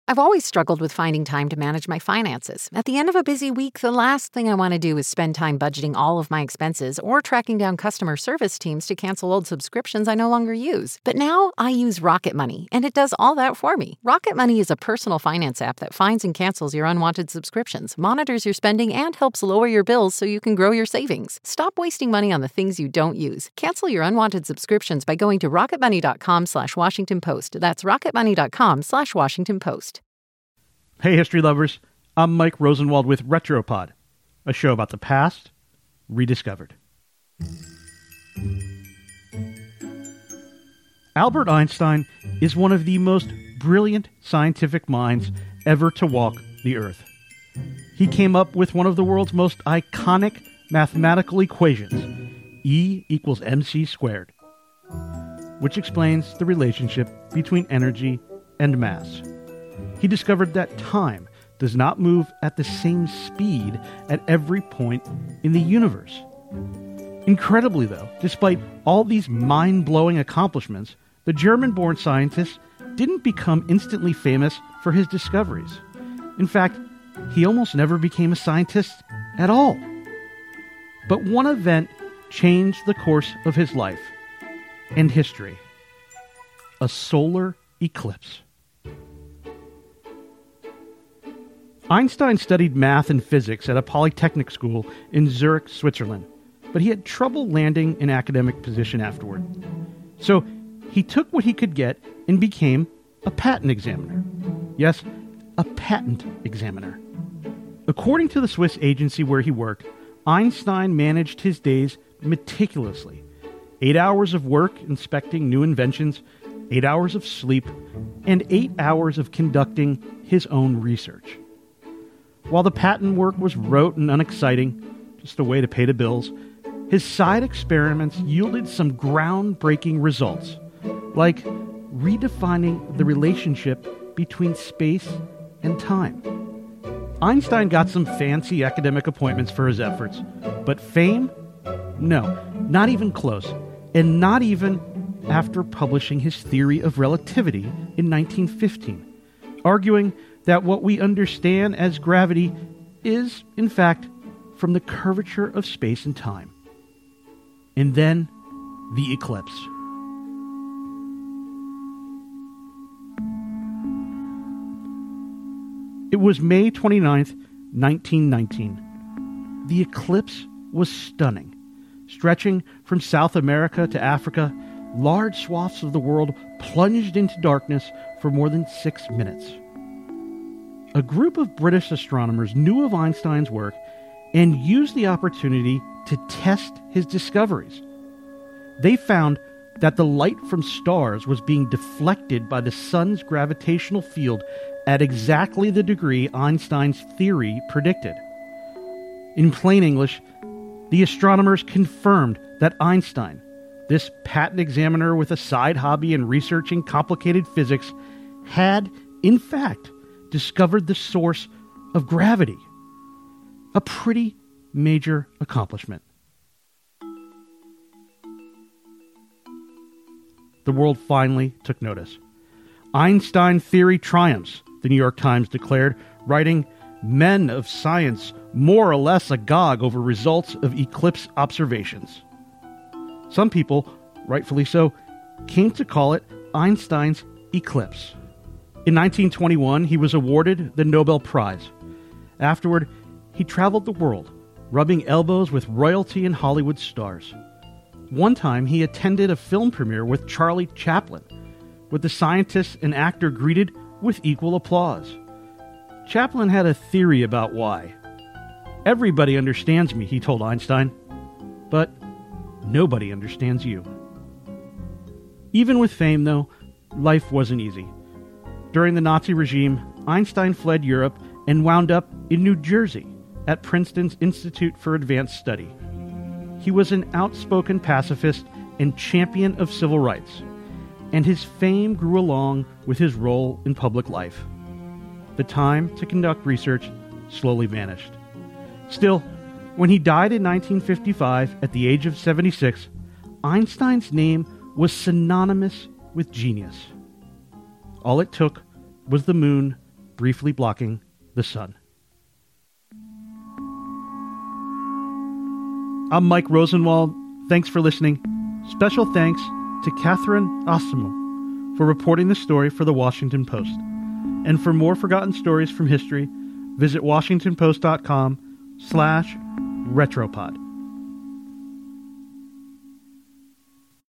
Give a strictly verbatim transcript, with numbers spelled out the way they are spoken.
I've always struggled with finding time to manage my finances. At the end of a busy week, the last thing I want to do is spend time budgeting all of my expenses or tracking down customer service teams to cancel old subscriptions I no longer use. But now I use Rocket Money, and it does all that for me. Rocket Money is a personal finance app that finds and cancels your unwanted subscriptions, monitors your spending, and helps lower your bills so you can grow your savings. Stop wasting money on the things you don't use. Cancel your unwanted subscriptions by going to rocketmoney.com slash Washington Post. That's rocketmoney.com slash Washington Post. Hey, history lovers. I'm Mike Rosenwald with Retropod, a show about the past rediscovered. Albert Einstein is one of the most brilliant scientific minds ever to walk the earth. He came up with one of the world's most iconic mathematical equations, E equals mc squared, which explains the relationship between energy and mass. He discovered that time does not move at the same speed at every point in the universe. Incredibly, though, despite all these mind-blowing accomplishments, the German-born scientist didn't become instantly famous for his discoveries. In fact, he almost never became a scientist at all. But one event changed the course of his life and history: a solar eclipse. Einstein studied math and physics at a polytechnic school in Zurich, Switzerland, but he had trouble landing an academic position afterward. So he took what he could get and became a patent examiner. Yes, a patent examiner. According to the Swiss agency where he worked, Einstein managed his days meticulously. Eight hours of work inspecting new inventions, eight hours of sleep, and eight hours of conducting his own research. While the patent work was rote and unexciting, just a way to pay the bills, his side experiments yielded some groundbreaking results, like redefining the relationship between space and time. Einstein got some fancy academic appointments for his efforts, but fame? No, not even close, and not even after publishing his theory of relativity in nineteen fifteen, arguing that what we understand as gravity is, in fact, from the curvature of space and time. And then, the eclipse. It was May twenty-ninth, nineteen nineteen. The eclipse was stunning. Stretching from South America to Africa, large swaths of the world plunged into darkness for more than six minutes. A group of British astronomers knew of Einstein's work and used the opportunity to test his discoveries. They found that the light from stars was being deflected by the sun's gravitational field at exactly the degree Einstein's theory predicted. In plain English, the astronomers confirmed that Einstein, this patent examiner with a side hobby in researching complicated physics, had, in fact, discovered the source of gravity. A pretty major accomplishment. The world finally took notice. Einstein theory triumphs, the New York Times declared, writing, "Men of science more or less agog over results of eclipse observations." Some people, rightfully so, came to call it Einstein's eclipse. In nineteen twenty-one, he was awarded the Nobel Prize. Afterward, he traveled the world, rubbing elbows with royalty and Hollywood stars. One time, he attended a film premiere with Charlie Chaplin, with the scientist and actor greeted with equal applause. Chaplin had a theory about why. "Everybody understands me," he told Einstein, "but nobody understands you." Even with fame, though, life wasn't easy. During the Nazi regime, Einstein fled Europe and wound up in New Jersey at Princeton's Institute for Advanced Study. He was an outspoken pacifist and champion of civil rights, and his fame grew along with his role in public life. The time to conduct research slowly vanished. Still, when he died in nineteen fifty-five at the age of seventy-six, Einstein's name was synonymous with genius. All it took was the moon briefly blocking the sun. I'm Mike Rosenwald. Thanks for listening. Special thanks to Catherine Osimo for reporting the story for the Washington Post. And for more forgotten stories from history, visit washingtonpost.com slash retropod.